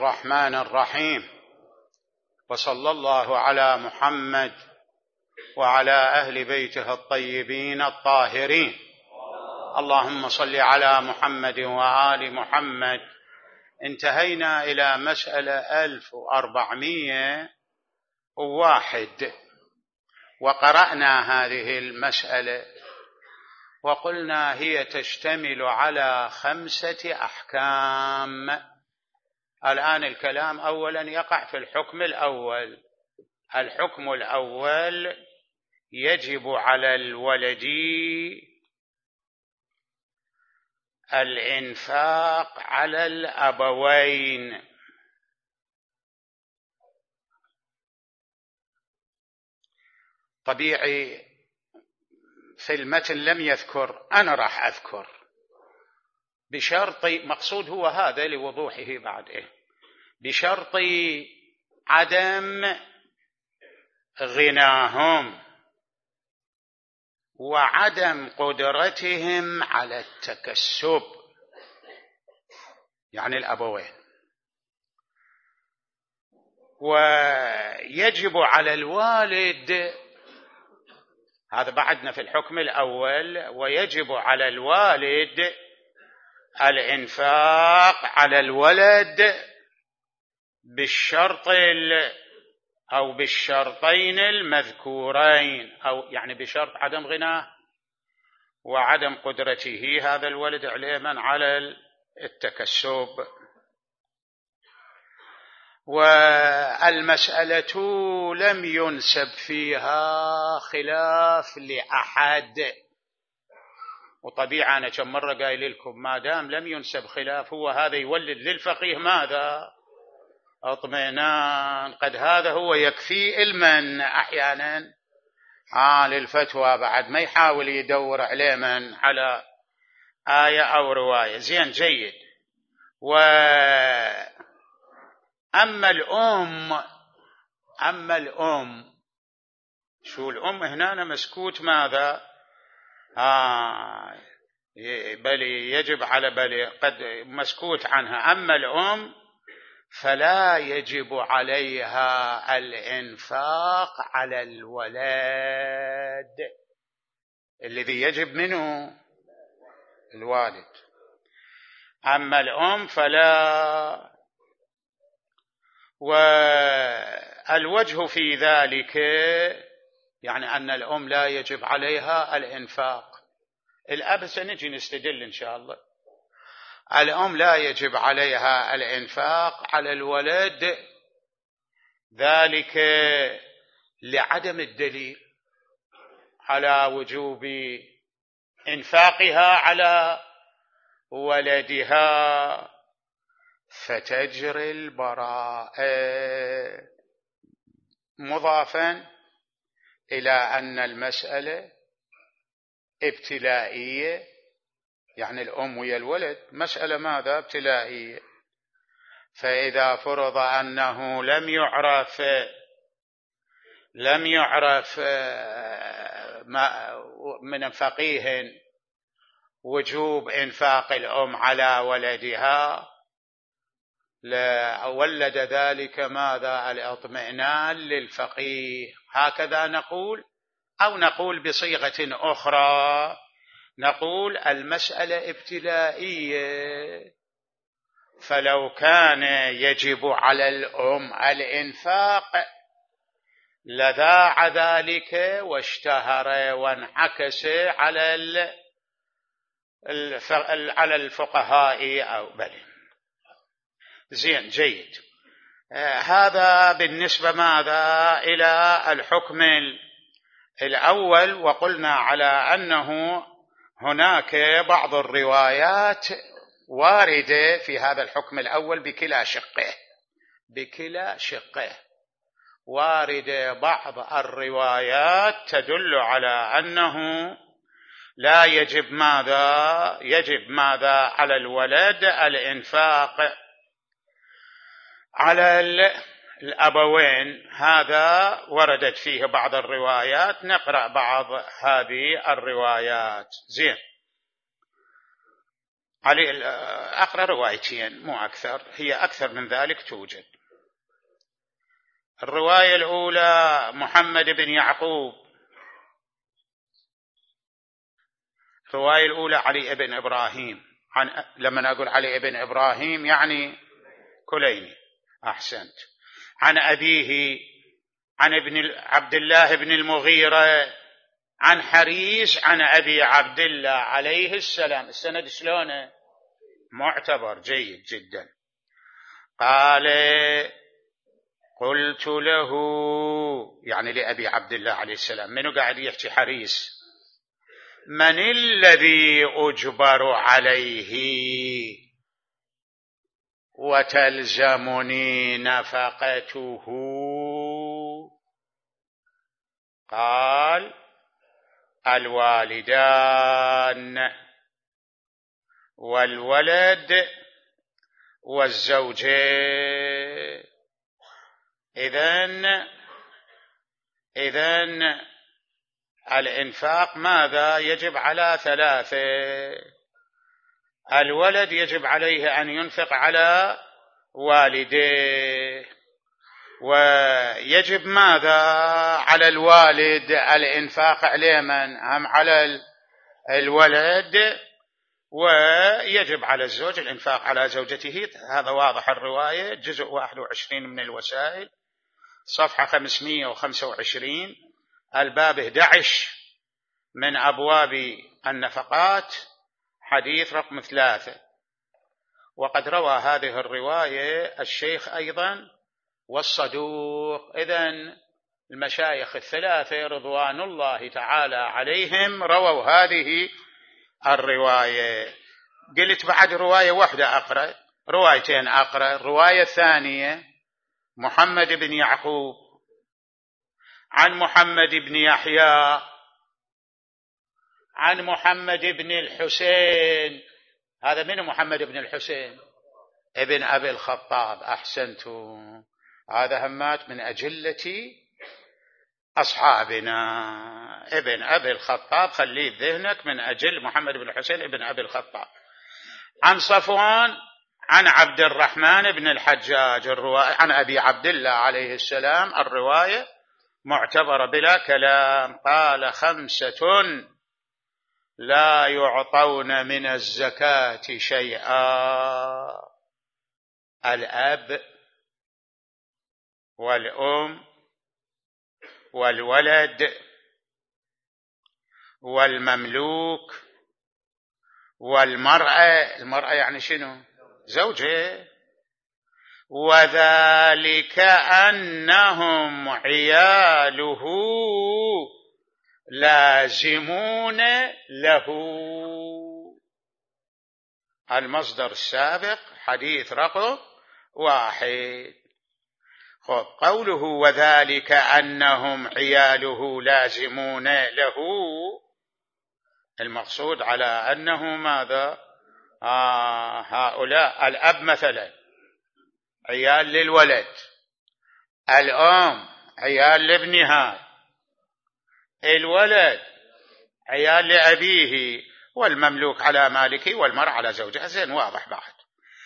الرحمن الرحيم، وصلى الله على محمد وعلى أهل بيته الطيبين الطاهرين. اللهم صل على محمد وآل محمد. انتهينا إلى مسألة 1401 وقرأنا هذه المسألة وقلنا هي تشتمل على 5 أحكام. الآن الكلام أولا يقع في الحكم الأول. الحكم الأول: يجب على الولد الإنفاق على الأبوين. طبيعي في المتن لم يذكر، أنا راح أذكر بشرط، مقصود هو هذا لوضوحه بعد بشرط عدم غناهم وعدم قدرتهم على التكسب، يعني الأبوين. ويجب على الوالد، هذا بعدنا في الحكم الأول، ويجب على الوالد الإنفاق على الولد بالشرط أو بالشرطين المذكورين، أو يعني بشرط عدم غناه وعدم قدرته هذا الولد علما على التكسب. والمسألة لم ينسب فيها خلاف لأحد، وطبيعة أنا كم مرة قايل لكم ما دام لم ينسب خلاف هو هذا يولد للفقيه ماذا؟ اطمئنان. قد هذا هو يكفي علما أحيانا للفتوى، بعد ما يحاول يدور علما على آية أو رواية. زين، جيد. أما الأم شو الأم هنا مسكوت ماذا؟ بل يجب على بل قد مسكوت عنها. أما الأم فلا يجب عليها الإنفاق على الولد، الذي يجب منه الوالد. أما الأم فلا. والوجه في ذلك يعني أن الأم لا يجب عليها الإنفاق. الأب سنجي نستدل إن شاء الله. الأم لا يجب عليها الإنفاق على الولد، ذلك لعدم الدليل على وجوب إنفاقها على ولدها، فتجري البراءة. مضافا إلى أن المسألة ابتلائية، يعني الأم ويا الولد مسألة ماذا؟ ابتلائية. فإذا فرض أنه لم يعرف من فقيه وجوب إنفاق الأم على ولدها، ولد ذلك ماذا؟ الاطمئنان للفقيه. هكذا نقول، أو نقول بصيغة أخرى، نقول المسألة ابتلائية، فلو كان يجب على الأم الإنفاق لذاع ذلك واشتهر وانعكس على الفقهاء أو بل. زين، جيد. هذا بالنسبة ماذا؟ إلى الحكم الأول. وقلنا على أنه هناك بعض الروايات واردة في هذا الحكم الأول بكلا شقه واردة بعض الروايات تدل على أنه لا يجب ماذا؟ يجب ماذا على الولد؟ الإنفاق على الأبوين. هذا وردت فيه بعض الروايات، نقرأ بعض هذه الروايات. زين. علي أقرأ روايتين مو أكثر، هي أكثر من ذلك توجد. الرواية الأولى محمد بن يعقوب، الرواية الأولى علي بن إبراهيم، لما أقول علي بن إبراهيم يعني كليني، أحسنت، عن أبيه عن ابن عبد الله بن المغيرة عن حريز عن أبي عبد الله عليه السلام. السند شلونه؟ معتبر جيد جدا. قال قلت له، يعني لأبي عبد الله عليه السلام، منو قاعد يحكي؟ حريز. من الذي أجبر عليه وتلزمني نفقته؟ قال الوالدان والولد والزوجة. إذن الإنفاق ماذا؟ يجب على ثلاثة. الولد يجب عليه أن ينفق على والديه، ويجب ماذا على الوالد؟ الإنفاق عليه من؟ هم على الولد، ويجب على الزوج الإنفاق على زوجته. هذا واضح الرواية، جزء 21 من الوسائل، صفحة 525، الباب 11 من أبواب النفقات، حديث رقم 3. وقد روى هذه الرواية الشيخ أيضا والصدوق. إذن المشايخ الثلاثة رضوان الله تعالى عليهم رووا هذه الرواية. قلت بعد رواية واحدة أقرأ، روايتين أقرأ. الرواية الثانية محمد بن يعقوب عن محمد بن يحيى عن محمد بن الحسين. هذا من محمد بن الحسين؟ ابن أبي الخطاب. أحسنتم، هذا همات من أجلة أصحابنا، ابن أبي الخطاب، خليه بذهنك، من أجل محمد بن الحسين ابن أبي الخطاب. عن صفوان عن عبد الرحمن بن الحجاج، الرواية عن أبي عبد الله عليه السلام، الرواية معتبرة بلا كلام. قال 5 لا يعطون من الزكاة شيئا: الأب والأم والولد والمملوك والمرأة. المرأة يعني شنو؟ زوجة. وذلك أنهم عياله لازمون له. المصدر السابق حديث رقم 1. قوله وذلك أنهم عياله لازمون له، المقصود على أنه ماذا؟ هؤلاء الأب مثلا عيال للولد، الأم عيال لابنها، الولد عيال لأبيه، والمملوك على مالكه، والمرأة على زوجها. زين، واضح بعد.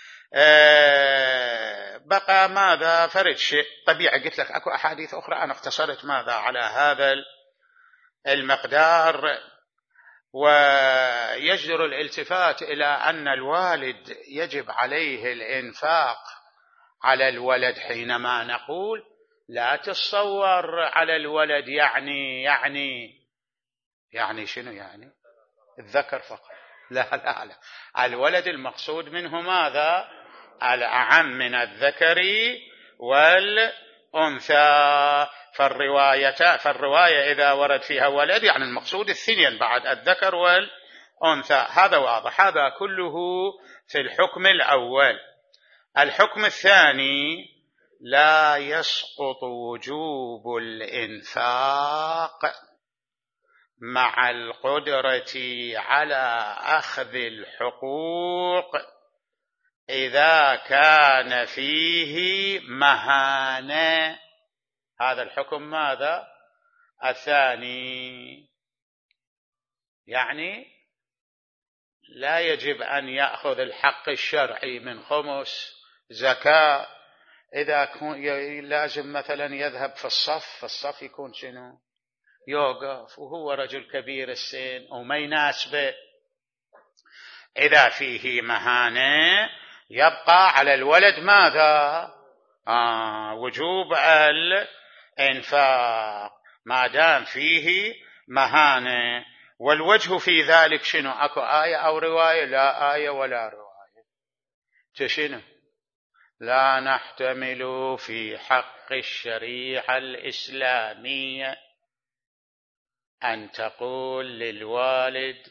بقى ماذا؟ فرد شيء طبيعي. قلت لك أكو أحاديث أخرى، أنا اختصرت ماذا على هذا المقدار. ويجدر الالتفات إلى أن الوالد يجب عليه الإنفاق على الولد. حينما نقول لا تتصور على الولد يعني شنو؟ يعني الذكر فقط؟ لا، الولد المقصود منه ماذا؟ الأعم من الذكر والأنثى. فالرواية إذا ورد فيها ولد يعني المقصود الثنين بعد، الذكر والأنثى. هذا واضح. هذا كله في الحكم الأول. الحكم الثاني: لا يسقط وجوب الإنفاق مع القدرة على أخذ الحقوق إذا كان فيه مهانة. هذا الحكم ماذا؟ الثاني. يعني لا يجب أن يأخذ الحق الشرعي من خمس زكاة. إذا لازم مثلا يذهب في الصف يكون شنو؟ يوقف، وهو رجل كبير السن وما يناسبه. إذا فيه مهانة يبقى على الولد ماذا؟ وجوب الإنفاق ما دام فيه مهانة. والوجه في ذلك شنو؟ أكو آية أو رواية؟ لا آية ولا رواية. شنو؟ لا نحتمل في حق الشريعة الإسلامية أن تقول للوالد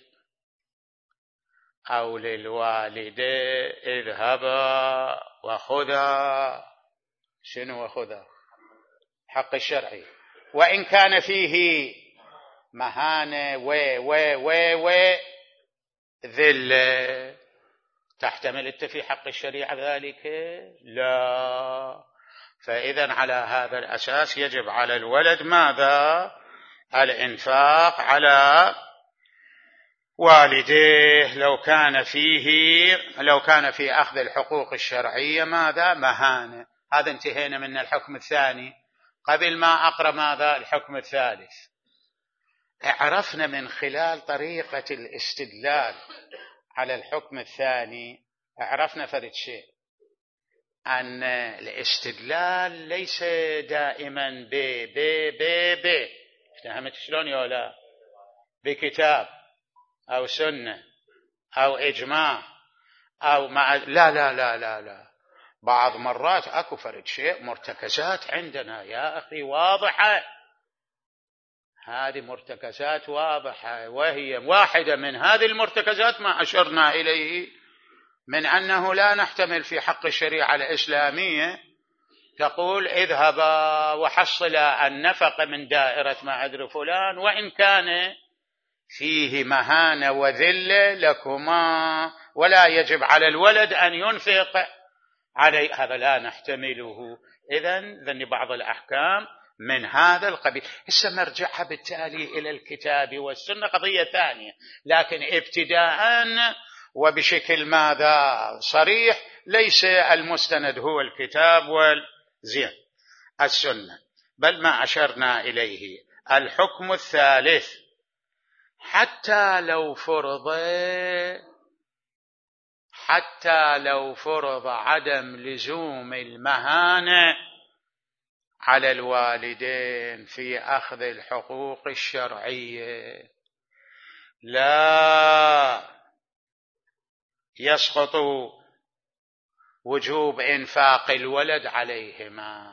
أو للوالدة اذهبا وخذا. شنو وخذا؟ حق الشرعي، وإن كان فيه مهانة و ذل. تحتمل أنت في حق الشريعة ذلك؟ لا. فإذا على هذا الأساس يجب على الولد ماذا؟ الإنفاق على والديه لو كان في أخذ الحقوق الشرعية ماذا؟ مهانة. هذا انتهينا من الحكم الثاني. قبل ما أقرأ ماذا؟ الحكم الثالث. عرفنا من خلال طريقة الاستدلال على الحكم الثاني، عرفنا فرد شيء، أن الاستدلال ليس دائما ب فهمت شلون يا لا؟ بكتاب أو سنة أو إجماع أو لا لا لا لا لا. بعض مرات أكو فرد شيء مرتكزات عندنا يا أخي واضحة، هذه مرتكزات واضحة، وهي واحدة من هذه المرتكزات ما أشرنا إليه من أنه لا نحتمل في حق الشريعة الإسلامية تقول اذهبا وحصلا النفقة من دائرة ما أدري فلان وإن كان فيه مهانة وذلة لكما، ولا يجب على الولد أن ينفق عليه. هذا لا نحتمله. إذن بعض الأحكام من هذا القبيل. هسه مرجعها بالتالي إلى الكتاب والسنة قضية ثانية، لكن ابتداء وبشكل ماذا؟ صريح. ليس المستند هو الكتاب والسنة، بل ما أشرنا إليه. الحكم الثالث، حتى لو فرض عدم لزوم المهانة على الوالدين في أخذ الحقوق الشرعية، لا يسقط وجوب إنفاق الولد عليهما،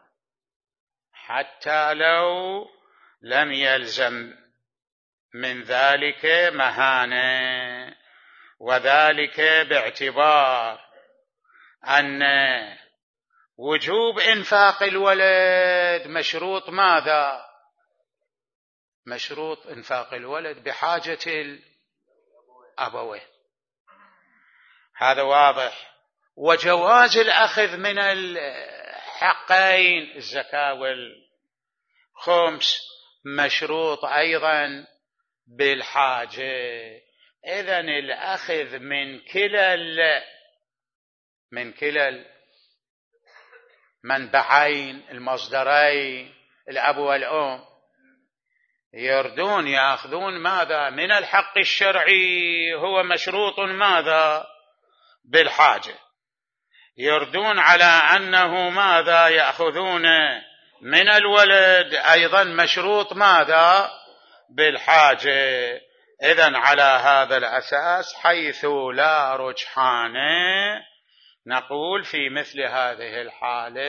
حتى لو لم يلزم من ذلك مهانة. وذلك باعتبار أن وجوب إنفاق الولد مشروط ماذا؟ مشروط إنفاق الولد بحاجة الأبوين، هذا واضح. وجواز الأخذ من الحقين الزكاة والخمس مشروط أيضا بالحاجة. إذن الأخذ من كلا المنبعين المصدرين الأب والأم يأخذون ماذا؟ من الحق الشرعي، هو مشروط ماذا؟ بالحاجة. يردون على أنه ماذا؟ يأخذون من الولد أيضا مشروط ماذا؟ بالحاجة. إذن على هذا الأساس حيث لا رجحان نقول في مثل هذه الحالة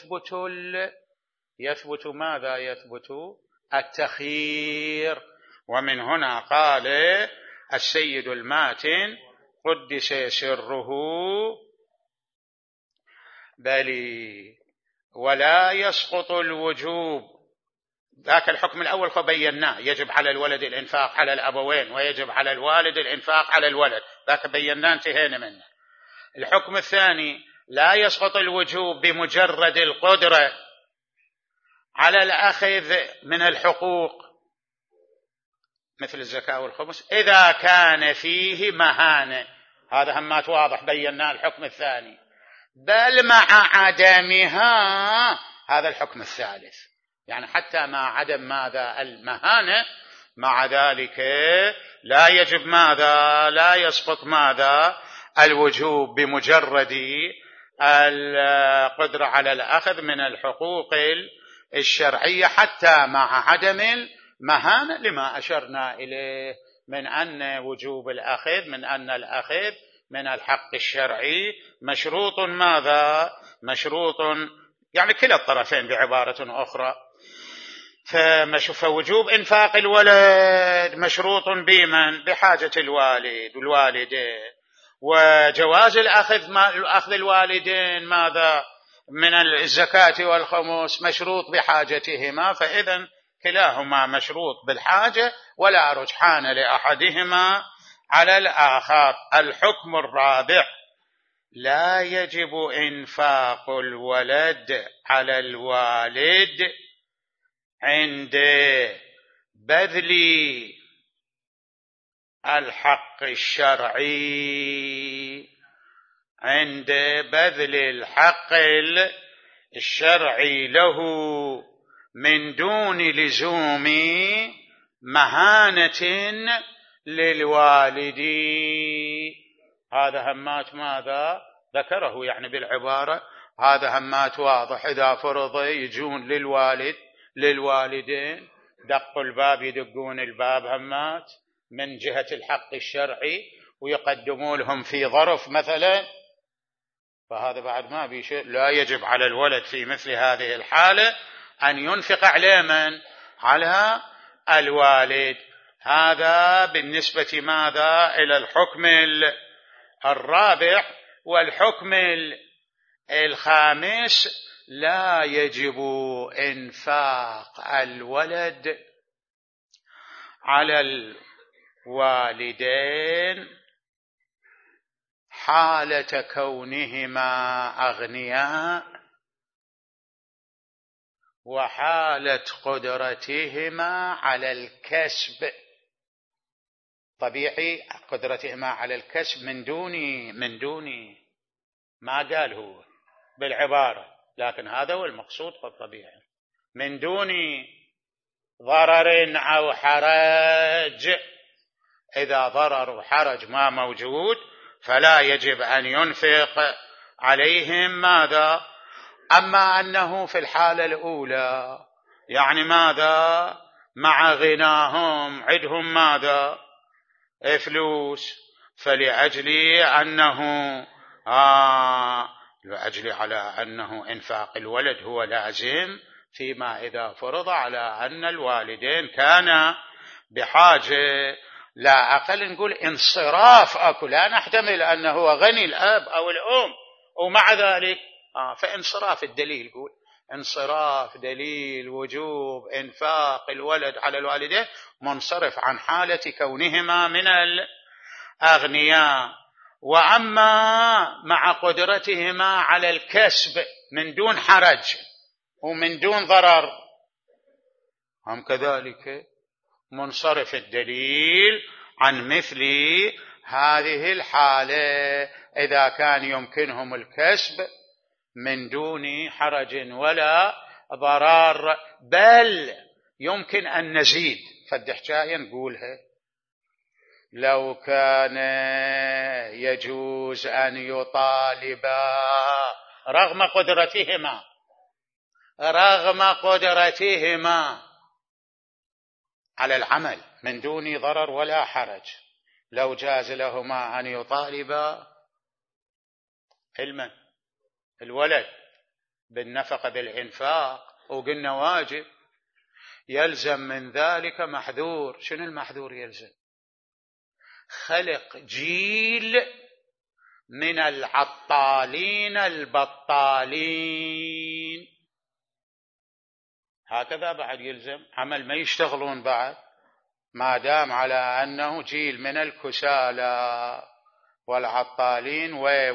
يثبت ماذا؟ يثبت التخيير. ومن هنا قال السيد الماتن قدس سره بل ولا يسقط الوجوب. ذاك الحكم الأول فبيناه، يجب على الولد الإنفاق على الأبوين ويجب على الوالد الإنفاق على الولد، ذاك بيناه انتهينا منه. الحكم الثاني لا يسقط الوجوب بمجرد القدرة على الأخذ من الحقوق، مثل الزكاة والخمس إذا كان فيه مهانة، هذا همات واضح بينا الحكم الثاني، بل مع عدمها هذا الحكم الثالث، يعني حتى مع عدم ماذا المهانة، مع ذلك لا يجب ماذا، لا يسقط ماذا الوجوب بمجرد القدرة على الأخذ من الحقوق الشرعية حتى مع عدم المهانة، لما أشرنا إليه من أن وجوب الأخذ، من أن الأخذ من الحق الشرعي مشروط ماذا، مشروط يعني كلا الطرفين بعبارة أخرى. فوجوب إنفاق الولد مشروط بمن؟ بحاجة الوالد والوالدين، وجواز أخذ الوالدين ماذا من الزكاة والخمس مشروط بحاجتهما، فإذا كلاهما مشروط بالحاجة ولا رجحان لأحدهما على الآخر. الحكم الرابع: لا يجب إنفاق الولد على الوالد عند بذل الحق الشرعي، عند بذل الحق الشرعي له من دون لزوم مهانة للوالد. هذا همات ماذا ذكره يعني بالعبارة، هذا همات واضح. إذا فرض يجون للوالدين دقوا الباب، يدقون الباب همات من جهة الحق الشرعي ويقدموا لهم في ظرف مثلا، فهذا بعد ما بيشيء. لا يجب على الولد في مثل هذه الحالة أن ينفق على من؟ على الوالد. هذا بالنسبة ماذا إلى الحكم الرابع. والحكم الخامس: لا يجب إنفاق الولد على الوالدين حالة كونهما أغنياء وحالة قدرتهما على الكسب. طبيعي قدرتهما على الكسب من دوني ما قال هو بالعبارة، لكن هذا هو المقصود الطبيعي، من دون ضرر أو حرج. إذا ضرر وحرج ما موجود فلا يجب أن ينفق عليهم ماذا. أما أنه في الحالة الأولى يعني ماذا مع غناهم عدهم ماذا فلوس، فلأجل أنه لأجل على أنه إنفاق الولد هو لازم، فيما إذا فرض على أن الوالدين كان بحاجة لا أقل نقول انصراف أكو، لا نحتمل أنه هو غني الأب أو الأم ومع ذلك فانصراف الدليل، يقول انصراف دليل وجوب إنفاق الولد على الوالدين منصرف عن حالة كونهما من الأغنياء. وأما مع قدرتهما على الكسب من دون حرج ومن دون ضرر هم كذلك منصرف الدليل عن مثل هذه الحالة إذا كان يمكنهم الكسب من دون حرج ولا ضرر، بل يمكن أن نزيد. فالحكاية نقولها لو كان يجوز أن يطالبا رغم قدرتهما على العمل من دون ضرر ولا حرج، لو جاز لهما أن يطالبا الولد بالنفقة بالإنفاق، وقلنا واجب، يلزم من ذلك محذور. شنو المحذور؟ يلزم خلق جيل من العطالين البطالين، هكذا بعد يلزم عمل ما يشتغلون بعد، ما دام على أنه جيل من الكسالى والعطالين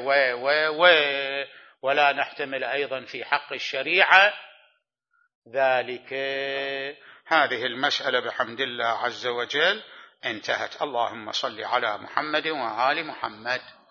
ولا نحتمل أيضا في حق الشريعة ذلك. هذه المسألة بحمد الله عز وجل انتهت. اللهم صل على محمد وآل محمد.